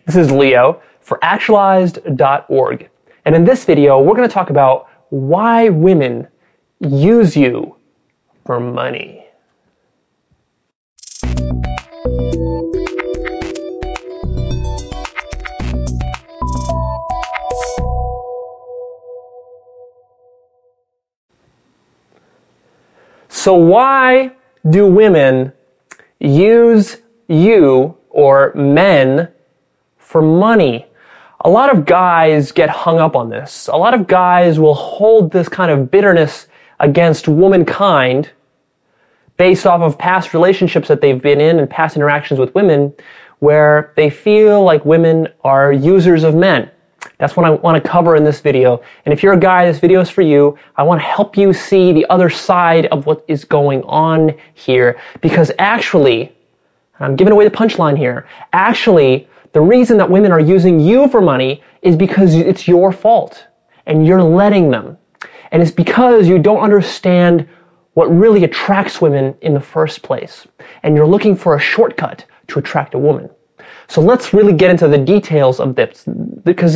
This is Leo for Actualized.org. And in this video, we're going to talk about why women use you for money. So why do women use you or men for money? A lot of guys get hung up on this. A lot of guys will hold this kind of bitterness against womankind based off of past relationships that they've been in and past interactions with women where they feel like women are users of men. That's what I want to cover in this video. And if you're a guy, this video is for you. I want to help you see the other side of what is going on here. Because actually, I'm giving away the punchline here, actually, the reason that women are using you for money is because it's your fault and you're letting them. And it's because you don't understand what really attracts women in the first place. And you're looking for a shortcut to attract a woman. So let's really get into the details of this, because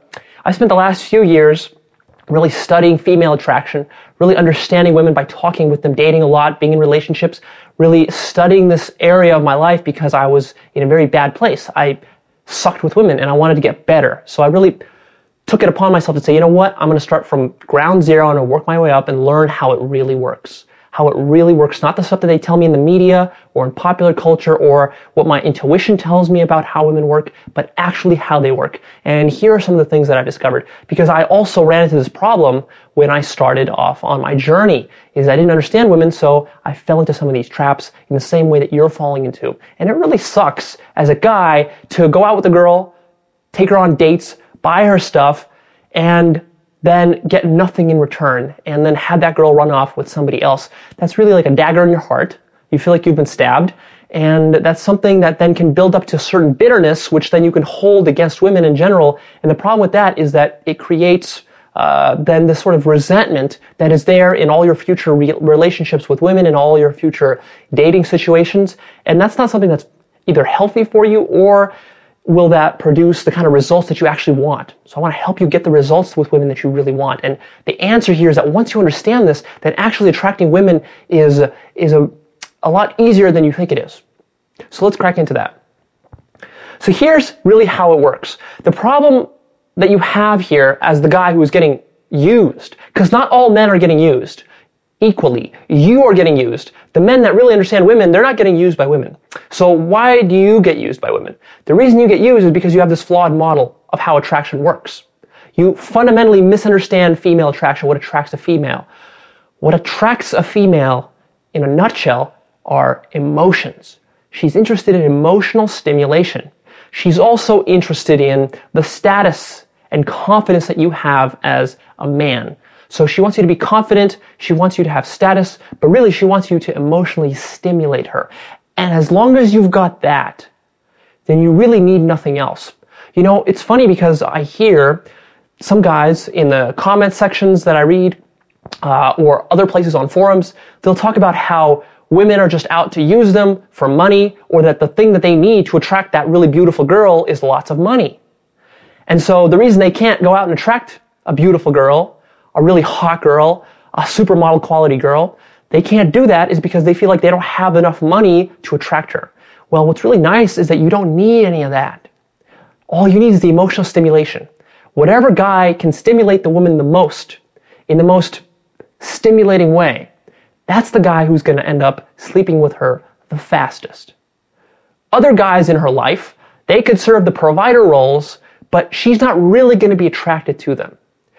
I spent the last few years really studying female attraction, really understanding women by talking with them, dating a lot, being in relationships, really studying this area of my life because I was in a very bad place. I sucked with women and I wanted to get better. So I really took it upon myself to say, you know what, I'm going to start from ground zero and work my way up and learn how it really works. How it really works, not the stuff that they tell me in the media or in popular culture or what my intuition tells me about how women work, but actually how they work. And here are some of the things that I've discovered, because I also ran into this problem when I started off on my journey, is I didn't understand women, so I fell into some of these traps in the same way that you're falling into. And it really sucks as a guy to go out with a girl, take her on dates, buy her stuff, and then get nothing in return, and then have that girl run off with somebody else. That's really like a dagger in your heart. You feel like you've been stabbed, and that's something that then can build up to a certain bitterness, which then you can hold against women in general. And the problem with that is that it creates then this sort of resentment that is there in all your future relationships with women and all your future dating situations. And that's not something that's either healthy for you or will that produce the kind of results that you actually want. So I want to help you get the results with women that you really want. And the answer here is that once you understand this, then actually attracting women is a lot easier than you think it is. So let's crack into that. So here's really how it works. The problem that you have here as the guy who is getting used, because not all men are getting used equally. You are getting used. The men that really understand women, they're not getting used by women. So why do you get used by women? The reason you get used is because you have this flawed model of how attraction works. You fundamentally misunderstand female attraction, what attracts a female. What attracts a female, in a nutshell, are emotions. She's interested in emotional stimulation. She's also interested in the status and confidence that you have as a man. So she wants you to be confident, she wants you to have status, but really she wants you to emotionally stimulate her. And as long as you've got that, then you really need nothing else. You know, it's funny because I hear some guys in the comment sections that I read, or other places on forums, they'll talk about how women are just out to use them for money, or that the thing that they need to attract that really beautiful girl is lots of money. And so the reason they can't go out and attract a beautiful girl, a really hot girl, a supermodel quality girl, they can't do that is because they feel like they don't have enough money to attract her. Well, what's really nice is that you don't need any of that. All you need is the emotional stimulation. Whatever guy can stimulate the woman the most, in the most stimulating way, that's the guy who's going to end up sleeping with her the fastest. Other guys in her life, they could serve the provider roles, but she's not really going to be attracted to them.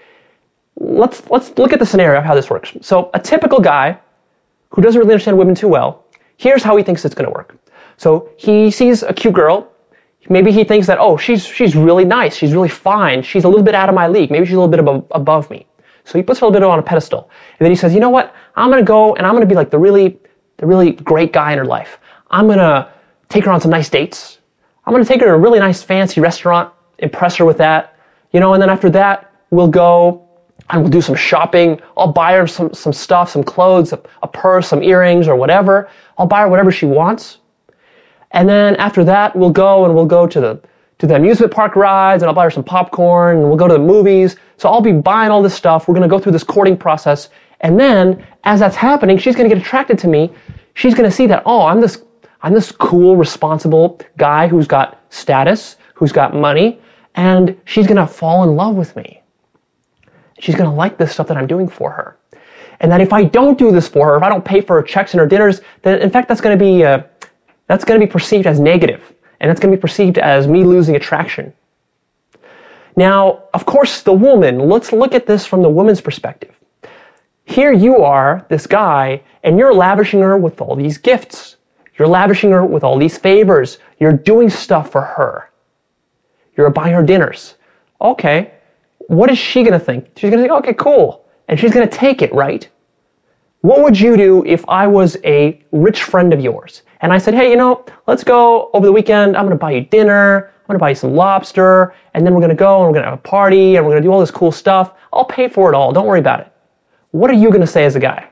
Let's look at the scenario of how this works. So a typical guy who doesn't really understand women too well, here's how he thinks it's going to work. So he sees a cute girl. Maybe he thinks that, oh, she's really nice. She's really fine. She's a little bit out of my league. Maybe she's a little bit above me. So he puts her a little bit on a pedestal. And then he says, you know what? I'm going to go and I'm going to be like the really great guy in her life. I'm going to take her on some nice dates. I'm going to take her to a really nice fancy restaurant, impress her with that. You know, and then after that, we'll go and we'll do some shopping. I'll buy her some stuff, some clothes, a purse, some earrings or whatever. I'll buy her whatever she wants. And then after that, we'll go to to the amusement park rides, and I'll buy her some popcorn, and we'll go to the movies. So I'll be buying all this stuff. We're going to go through this courting process. And then, as that's happening, she's going to get attracted to me. She's going to see that, oh, I'm this cool, responsible guy who's got status, who's got money, and she's going to fall in love with me. She's going to like this stuff that I'm doing for her. And that if I don't do this for her, if I don't pay for her checks and her dinners, then in fact that's going to be perceived as negative, and it's going to be perceived as me losing attraction. Now, of course, the woman, let's look at this from the woman's perspective. Here you are, this guy, and you're lavishing her with all these gifts. You're lavishing her with all these favors. You're doing stuff for her. You're buying her dinners. Okay, what is she going to think? She's going to think, okay, cool. And she's going to take it, right? What would you do if I was a rich friend of yours? And I said, hey, let's go over the weekend. I'm going to buy you dinner. I'm going to buy you some lobster. And then we're going to go and we're going to have a party and we're going to do all this cool stuff. I'll pay for it all. Don't worry about it. What are you going to say as a guy?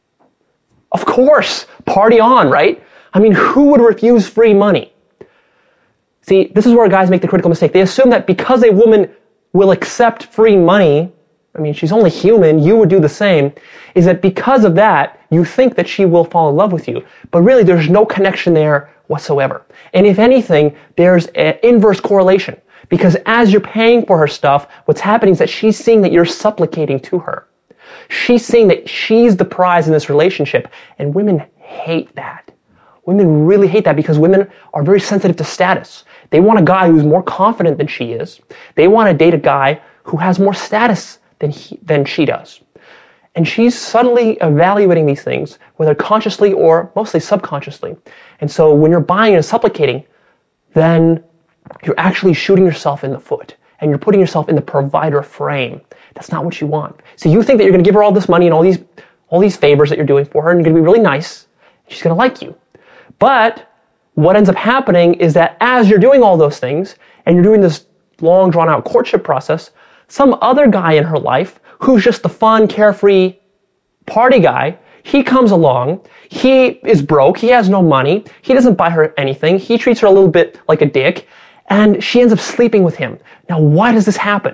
Of course, party on, right? I mean, who would refuse free money? See, this is where guys make the critical mistake. They assume that because a woman will accept free money, I mean, she's only human, you would do the same, is that because of that, you think that she will fall in love with you. But really, there's no connection there whatsoever. And if anything, there's an inverse correlation. Because as you're paying for her stuff, what's happening is that she's seeing that you're supplicating to her. She's seeing that she's the prize in this relationship. And women hate that. Women really hate that because women are very sensitive to status. They want a guy who's more confident than she is. They want to date a guy who has more status than she does. And she's subtly evaluating these things, whether consciously or mostly subconsciously. And so when you're buying and supplicating, then you're actually shooting yourself in the foot. And you're putting yourself in the provider frame. That's not what you want. So you think that you're going to give her all this money and all these favors that you're doing for her, and you're going to be really nice. And she's going to like you. But what ends up happening is that as you're doing all those things, and you're doing this long, drawn-out courtship process, some other guy in her life, who's just the fun, carefree party guy, he comes along, he is broke, he has no money, he doesn't buy her anything, he treats her a little bit like a dick, and she ends up sleeping with him. Now, why does this happen?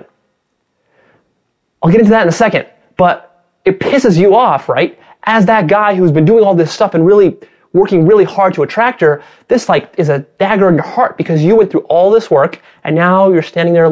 I'll get into that in a second, but it pisses you off, right? As that guy who's been doing all this stuff and really working really hard to attract her, this is a dagger in your heart because you went through all this work and now you're standing there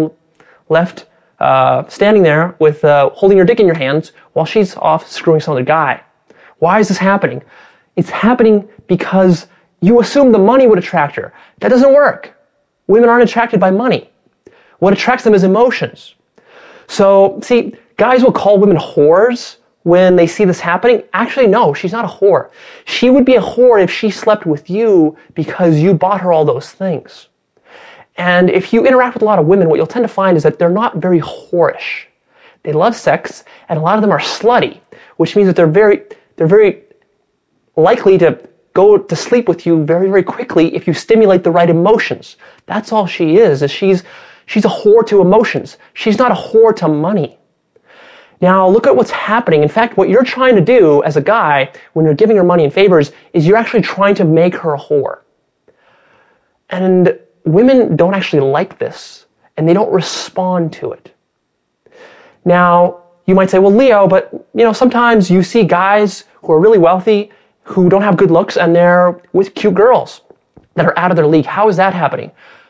with holding your dick in your hands while she's off screwing some other guy. Why is this happening? It's happening because you assume the money would attract her. That doesn't work. Women aren't attracted by money. What attracts them is emotions. So, see, guys will call women whores when they see this happening. Actually, no, she's not a whore. She would be a whore if she slept with you because you bought her all those things. And if you interact with a lot of women, what you'll tend to find is that they're not very whorish. They love sex, and a lot of them are slutty, which means that they're very likely to go to sleep with you very, very quickly if you stimulate the right emotions. That's all she is she's a whore to emotions. She's not a whore to money. Now, look at what's happening. In fact, what you're trying to do as a guy when you're giving her money and favors is you're actually trying to make her a whore. And women don't actually like this, and they don't respond to it. Now, you might say, well, Leo, but sometimes you see guys who are really wealthy who don't have good looks and they're with cute girls that are out of their league. How is that happening?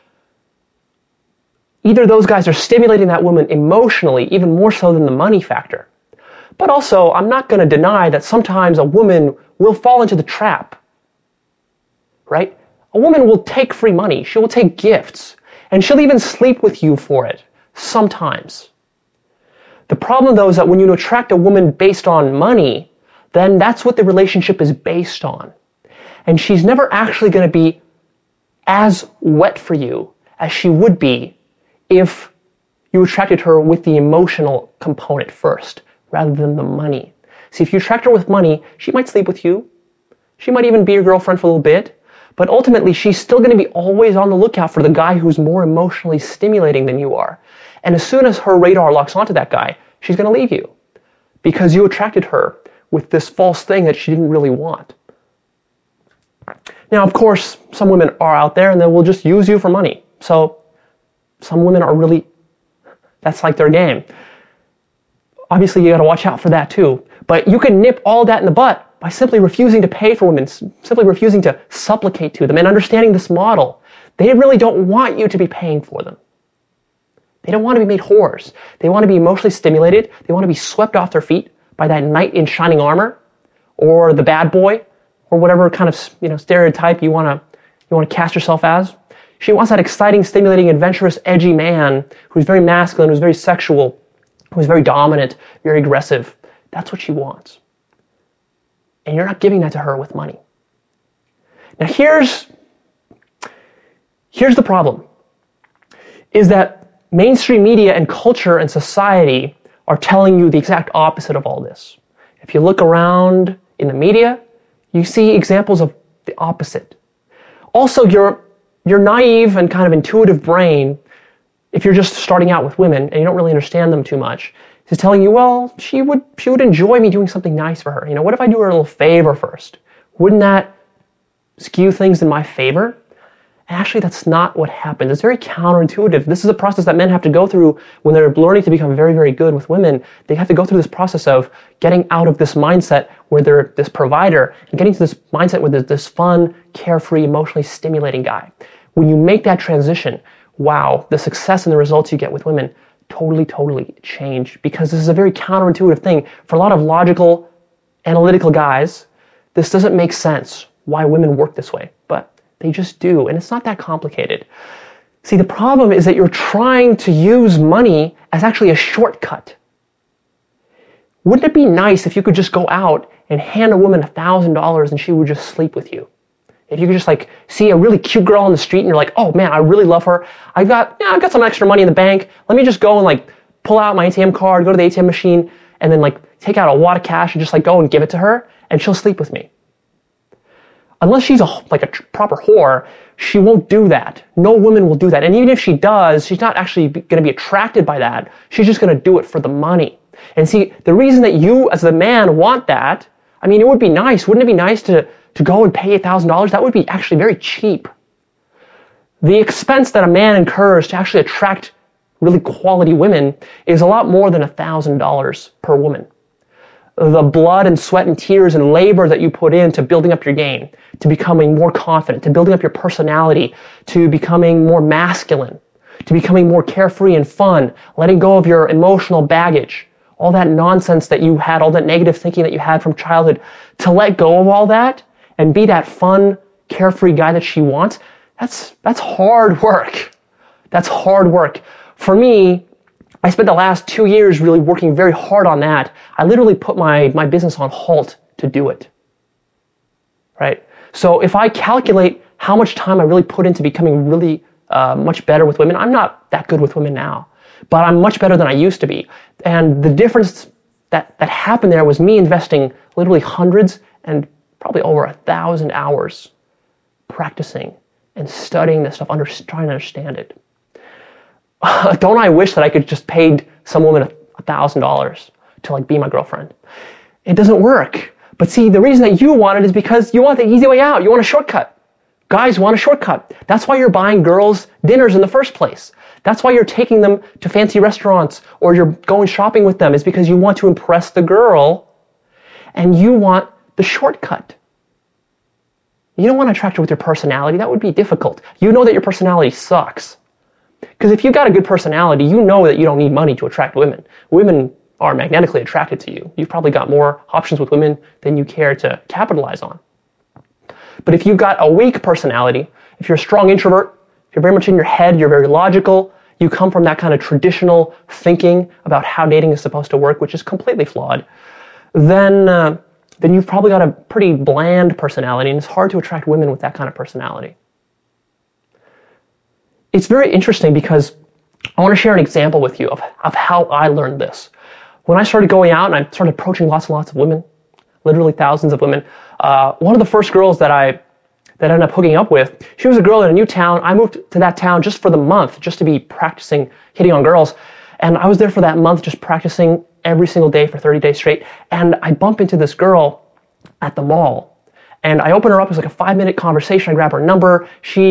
Either those guys are stimulating that woman emotionally, even more so than the money factor. But also, I'm not going to deny that sometimes a woman will fall into the trap, right? A woman will take free money. She will take gifts. And she'll even sleep with you for it, sometimes. The problem, though, is that when you attract a woman based on money, then that's what the relationship is based on. And she's never actually going to be as wet for you as she would be if you attracted her with the emotional component first, rather than the money. See, if you attract her with money, she might sleep with you. She might even be your girlfriend for a little bit. But ultimately, she's still going to be always on the lookout for the guy who's more emotionally stimulating than you are. And as soon as her radar locks onto that guy, she's going to leave you because you attracted her with this false thing that she didn't really want. Now, of course, some women are out there and they will just use you for money. So Some women are really, that's like their game. Obviously, you got to watch out for that too. But you can nip all that in the butt by simply refusing to pay for women, simply refusing to supplicate to them, and understanding this model. They really don't want you to be paying for them. They don't want to be made whores. They want to be emotionally stimulated. They want to be swept off their feet by that knight in shining armor, or the bad boy, or whatever kind of stereotype you want to cast yourself as. She wants that exciting, stimulating, adventurous, edgy man who's very masculine, who's very sexual, who's very dominant, very aggressive. That's what she wants. And you're not giving that to her with money. Now here's the problem, is that mainstream media and culture and society are telling you the exact opposite of all this. If you look around in the media, you see examples of the opposite. Also, your naive and kind of intuitive brain, if you're just starting out with women and you don't really understand them too much, is telling you, well, she would enjoy me doing something nice for her. What if I do her a little favor first? Wouldn't that skew things in my favor? Actually, that's not what happens. It's very counterintuitive. This is a process that men have to go through when they're learning to become very, very good with women. They have to go through this process of getting out of this mindset where they're this provider and getting to this mindset where there's this fun, carefree, emotionally stimulating guy. When you make that transition, wow, the success and the results you get with women totally change, because this is a very counterintuitive thing. For a lot of logical, analytical guys, this doesn't make sense why women work this way, but they just do, and it's not that complicated. See, the problem is that you're trying to use money as actually a shortcut. Wouldn't it be nice if you could just go out and hand a woman $1,000 and she would just sleep with you? If you could just see a really cute girl on the street and you're like, oh man, I really love her. I've got some extra money in the bank. Let me just go and pull out my ATM card, go to the ATM machine, and then take out a wad of cash and just go and give it to her, and she'll sleep with me. Unless she's a proper whore, she won't do that. No woman will do that. And even if she does, she's not actually going to be attracted by that. She's just going to do it for the money. And see, the reason that you as the man want that, it would be nice. Wouldn't it be nice to go and pay $1,000? That would be actually very cheap. The expense that a man incurs to actually attract really quality women is a lot more than $1,000 per woman. The blood and sweat and tears and labor that you put into building up your game, to becoming more confident, to building up your personality, to becoming more masculine, to becoming more carefree and fun, letting go of your emotional baggage, all that nonsense that you had, all that negative thinking that you had from childhood, to let go of all that and be that fun, carefree guy that she wants, that's hard work. That's hard work. For me, I spent the last 2 years really working very hard on that. I literally put my business on halt to do it. Right? So if I calculate how much time I really put into becoming really much better with women, I'm not that good with women now, but I'm much better than I used to be. And the difference that happened there was me investing literally hundreds and probably over 1,000 hours practicing and studying this stuff, trying to understand it. Don't I wish that I could just paid some woman $1,000 to be my girlfriend? It doesn't work. But see, the reason that you want it is because you want the easy way out. You want a shortcut. Guys want a shortcut. That's why you're buying girls dinners in the first place. That's why you're taking them to fancy restaurants or you're going shopping with them. It's because you want to impress the girl and you want the shortcut. You don't want to attract her with your personality. That would be difficult. You know that your personality sucks. Because if you've got a good personality, you know that you don't need money to attract women. Women are magnetically attracted to you. You've probably got more options with women than you care to capitalize on. But if you've got a weak personality, if you're a strong introvert, if you're very much in your head, you're very logical, you come from that kind of traditional thinking about how dating is supposed to work, which is completely flawed, then you've probably got a pretty bland personality, and it's hard to attract women with that kind of personality. It's very interesting because I want to share an example with you of how I learned this. When I started going out and I started approaching lots and lots of women, literally thousands of women, one of the first girls that I ended up hooking up with, she was a girl in a new town. I moved to that town just for the month, just to be practicing hitting on girls. And I was there for that month just practicing every single day for 30 days straight. And I bump into this girl at the mall. And I open her up. It was like a 5-minute conversation. I grab her number. She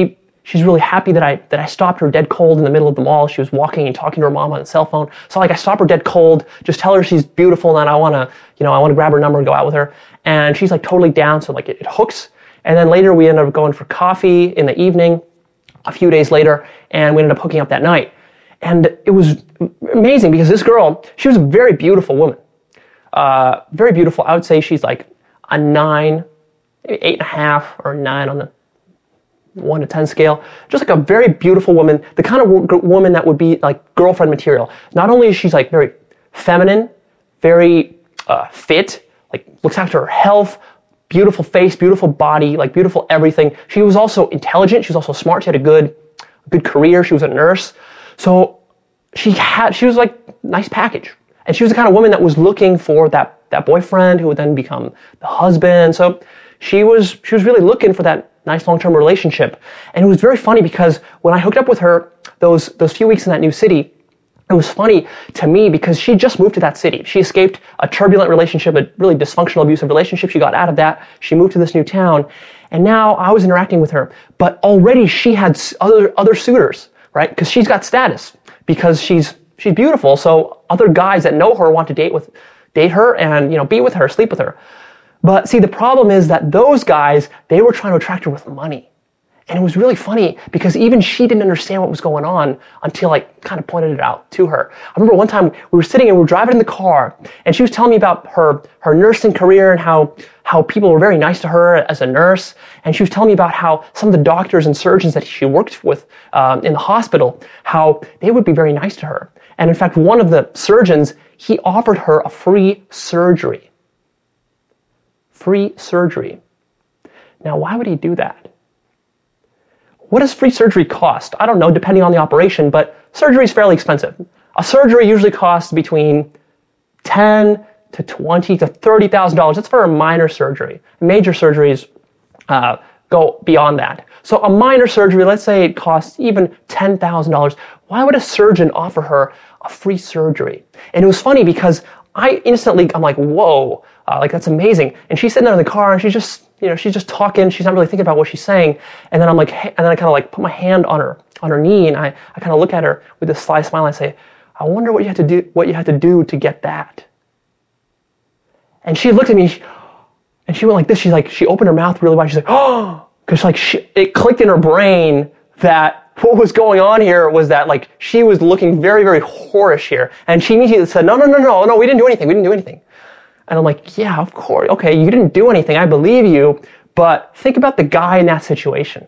she's really happy that I stopped her dead cold in the middle of the mall. She was walking and talking to her mom on the cell phone. So like I stopped her dead cold, just tell her she's beautiful and I want to grab her number and go out with her. And she's like totally down. So like it hooks. And then later we ended up going for coffee in the evening, a few days later, and we ended up hooking up that night. And it was amazing because this girl, she was a very beautiful woman. Very beautiful. I would say she's like a 9, maybe 8.5 or 9 on the 1 to 10 scale. Just like a very beautiful woman, the kind of woman that would be like girlfriend material. Not only is she like very feminine, very fit, like looks after her health, beautiful face, beautiful body, like beautiful everything. She was also intelligent. She was also smart. She had a good career. She was a nurse. So she was like nice package. And she was the kind of woman that was looking for that boyfriend who would then become the husband. So she was really looking for that nice long-term relationship. And it was very funny because when I hooked up with her those few weeks in that new city, it was funny to me because she just moved to that city. She escaped a turbulent relationship, a really dysfunctional, abusive relationship. She got out of that. She moved to this new town. And now I was interacting with her. But already she had other suitors, right? Because she's got status. Because she's beautiful. So other guys that know her want to date her and, be with her, sleep with her. But see, the problem is that those guys, they were trying to attract her with money. And it was really funny because even she didn't understand what was going on until I kind of pointed it out to her. I remember one time we were sitting and we were driving in the car and she was telling me about her nursing career and how people were very nice to her as a nurse. And she was telling me about how some of the doctors and surgeons that she worked with in the hospital, how they would be very nice to her. And in fact, one of the surgeons, he offered her a free surgery. Free surgery. Now, why would he do that? What does free surgery cost? I don't know, depending on the operation, but surgery is fairly expensive. A surgery usually costs between $10,000 to $20,000 to $30,000. That's for a minor surgery. Major surgeries go beyond that. So a minor surgery, let's say it costs even $10,000. Why would a surgeon offer her a free surgery? And it was funny because I'm like, whoa, like that's amazing. And she's sitting there in the car and she's just talking. She's not really thinking about what she's saying. And then I kind of like put my hand on her knee and I kind of look at her with this sly smile and I say, I wonder what you had to do to get that. And she looked at me and she went like this. She opened her mouth really wide. She's like, oh, because it clicked in her brain that what was going on here was that like she was looking very, very whorish here. And she immediately said, no, we didn't do anything. And I'm like, yeah, of course. Okay, you didn't do anything. I believe you. But think about the guy in that situation.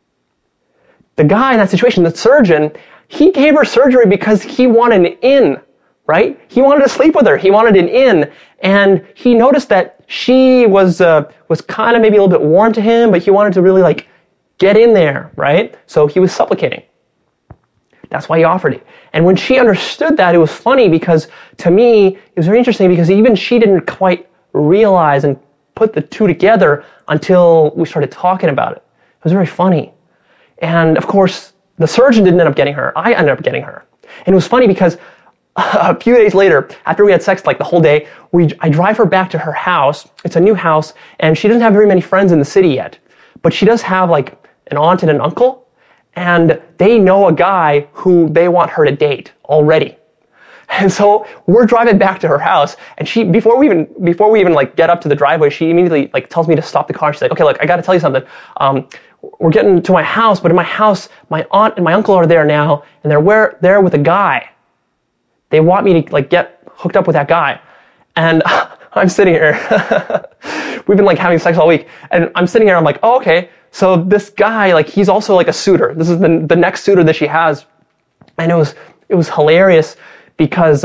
The guy in that situation, the surgeon, he gave her surgery because he wanted an in, right? He wanted to sleep with her. He wanted an in. And he noticed that she was kind of maybe a little bit warm to him, but he wanted to really like get in there, right? So he was supplicating. That's why he offered it. And when she understood that, it was funny because to me, it was very interesting because even she didn't quite realize and put the two together until we started talking about it. It was very funny. And of course, the surgeon didn't end up getting her. I ended up getting her. And it was funny because a few days later, after we had sex like the whole day, I drive her back to her house. It's a new house and she doesn't have very many friends in the city yet. But she does have like an aunt and an uncle. And they know a guy who they want her to date already. And so we're driving back to her house and she, before we even like get up to the driveway, she immediately like tells me to stop the car. She's like, okay, look, I got to tell you something. We're getting to my house, but in my house, my aunt and my uncle are there now and they're there with a guy. They want me to like get hooked up with that guy. And I'm sitting here. We've been like having sex all week and I'm sitting here. I'm like, oh, okay. So this guy, like, he's also like a suitor. This is the next suitor that she has. And it was hilarious because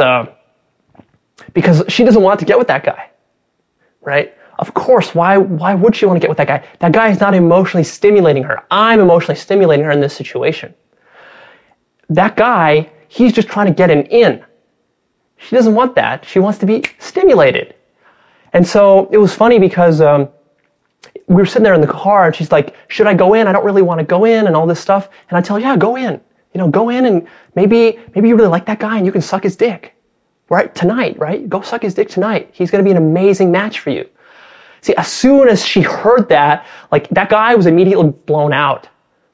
she doesn't want to get with that guy, right? Of course, why would she want to get with that guy? That guy is not emotionally stimulating her. I'm emotionally stimulating her in this situation. That guy, he's just trying to get an in. She doesn't want that. She wants to be stimulated. And so it was funny because we were sitting there in the car and she's like, should I go in? I don't really want to go in and all this stuff. And I tell her, yeah, go in. Go in and maybe you really like that guy and you can suck his dick. Right? Tonight, right? Go suck his dick tonight. He's going to be an amazing match for you. See, as soon as she heard that, like that guy was immediately blown out,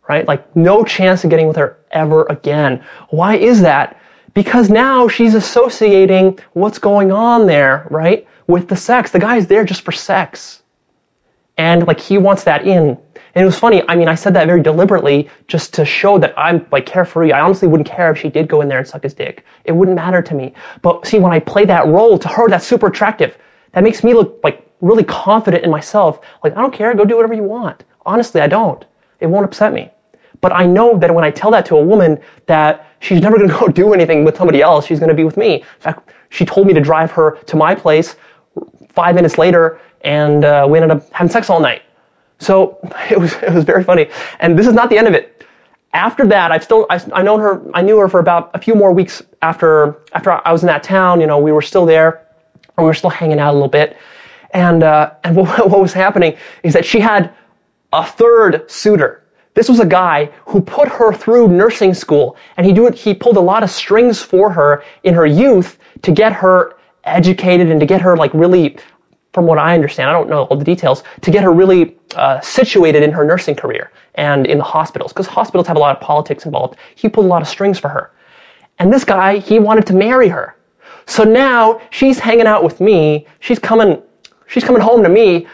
right? Like no chance of getting with her ever again. Why is that? Because now she's associating what's going on there, right, with the sex. The guy's there just for sex. And like he wants that in. And it was funny, I mean, I said that very deliberately just to show that I'm like carefree. I honestly wouldn't care if she did go in there and suck his dick. It wouldn't matter to me. But see, when I play that role to her, that's super attractive. That makes me look like really confident in myself. Like, I don't care, go do whatever you want. Honestly, I don't. It won't upset me. But I know that when I tell that to a woman that she's never going to go do anything with somebody else, she's going to be with me. In fact, she told me to drive her to my place 5 minutes later, and we ended up having sex all night. So it was very funny. And this is not the end of it. After that, I knew her for about a few more weeks after I was in that town. You know, we were still there, or we were still hanging out a little bit. And what was happening is that she had a third suitor. This was a guy who put her through nursing school, and he pulled a lot of strings for her in her youth to get her educated and to get her like really, from what I understand, I don't know all the details, to get her really situated in her nursing career and in the hospitals, because hospitals have a lot of politics involved. He pulled a lot of strings for her. And this guy, he wanted to marry her. So now she's hanging out with me. She's coming home to me.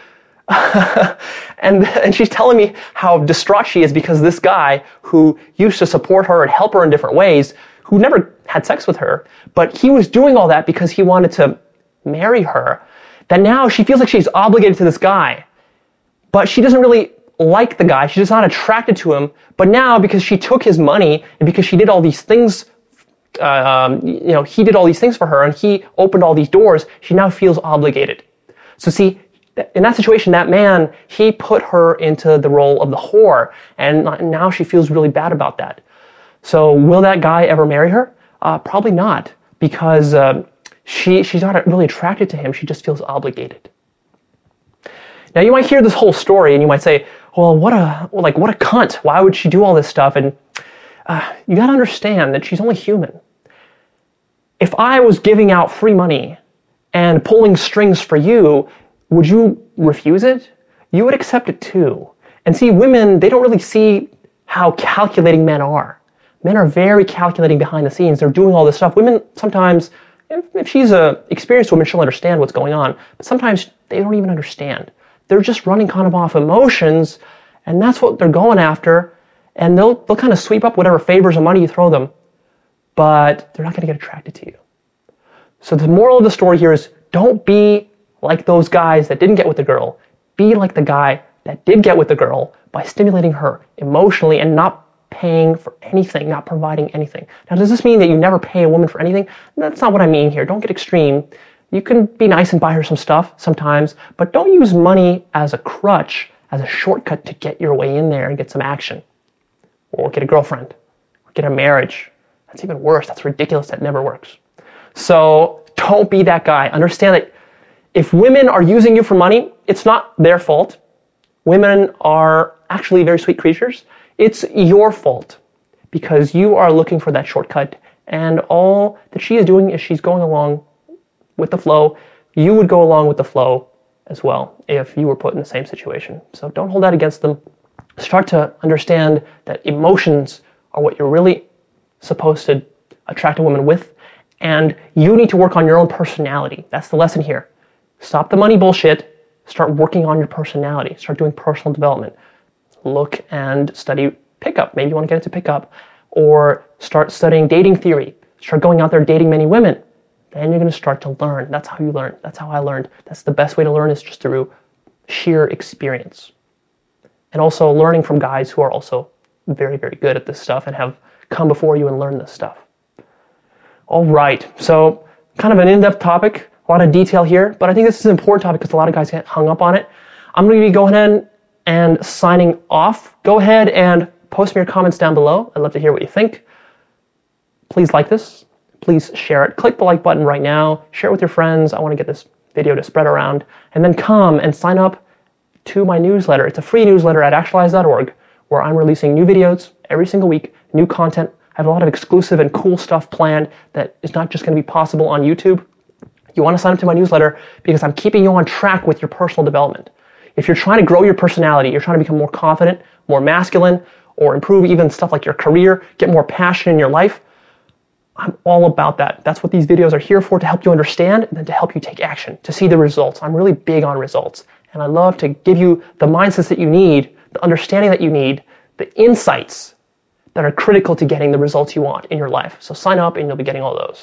and she's telling me how distraught she is because this guy who used to support her and help her in different ways, who never had sex with her, but he was doing all that because he wanted to marry her, that now she feels like she's obligated to this guy. But she doesn't really like the guy. She's just not attracted to him. But now, because she took his money and because she did all these things, he did all these things for her and he opened all these doors, she now feels obligated. So see, in that situation, that man, he put her into the role of the whore, and now she feels really bad about that. So will that guy ever marry her? Probably not, because she's not really attracted to him. She just feels obligated. Now you might hear this whole story and you might say, well, what a cunt. Why would she do all this stuff? And you got to understand that she's only human. If I was giving out free money and pulling strings for you, would you refuse it? You would accept it too. And see, women, they don't really see how calculating men are. Men are very calculating behind the scenes. They're doing all this stuff. Women, sometimes, if she's an experienced woman, she'll understand what's going on. But sometimes they don't even understand. They're just running kind of off emotions, and that's what they're going after. And they'll kind of sweep up whatever favors of money you throw them, but they're not going to get attracted to you. So the moral of the story here is don't be like those guys that didn't get with the girl. Be like the guy that did get with the girl by stimulating her emotionally and not paying for anything, not providing anything. Now, does this mean that you never pay a woman for anything? That's not what I mean here. Don't get extreme. You can be nice and buy her some stuff sometimes, but don't use money as a crutch, as a shortcut to get your way in there and get some action. Or get a girlfriend. Or get a marriage. That's even worse. That's ridiculous. That never works. So don't be that guy. Understand that if women are using you for money, it's not their fault. Women are actually very sweet creatures. It's your fault because you are looking for that shortcut, and all that she is doing is she's going along with the flow. You would go along with the flow as well if you were put in the same situation. So don't hold that against them. Start to understand that emotions are what you're really supposed to attract a woman with, and you need to work on your own personality. That's the lesson here. Stop the money bullshit. Start working on your personality. Start doing personal development. Look and study pickup. Maybe you want to get into pickup. Or start studying dating theory. Start going out there dating many women. Then you're going to start to learn. That's how you learn. That's how I learned. That's the best way to learn is just through sheer experience. And also learning from guys who are also very, very good at this stuff and have come before you and learned this stuff. All right. So kind of an in-depth topic. A lot of detail here, but I think this is an important topic because a lot of guys get hung up on it. I'm going to be going ahead and signing off. Go ahead and post me your comments down below. I'd love to hear what you think. Please like this. Please share it. Click the like button right now. Share it with your friends. I want to get this video to spread around. And then come and sign up to my newsletter. It's a free newsletter at actualize.org where I'm releasing new videos every single week, new content. I have a lot of exclusive and cool stuff planned that is not just going to be possible on YouTube. You want to sign up to my newsletter because I'm keeping you on track with your personal development. If you're trying to grow your personality, you're trying to become more confident, more masculine, or improve even stuff like your career, get more passion in your life, I'm all about that. That's what these videos are here for, to help you understand and then to help you take action, to see the results. I'm really big on results. And I love to give you the mindsets that you need, the understanding that you need, the insights that are critical to getting the results you want in your life. So sign up and you'll be getting all those.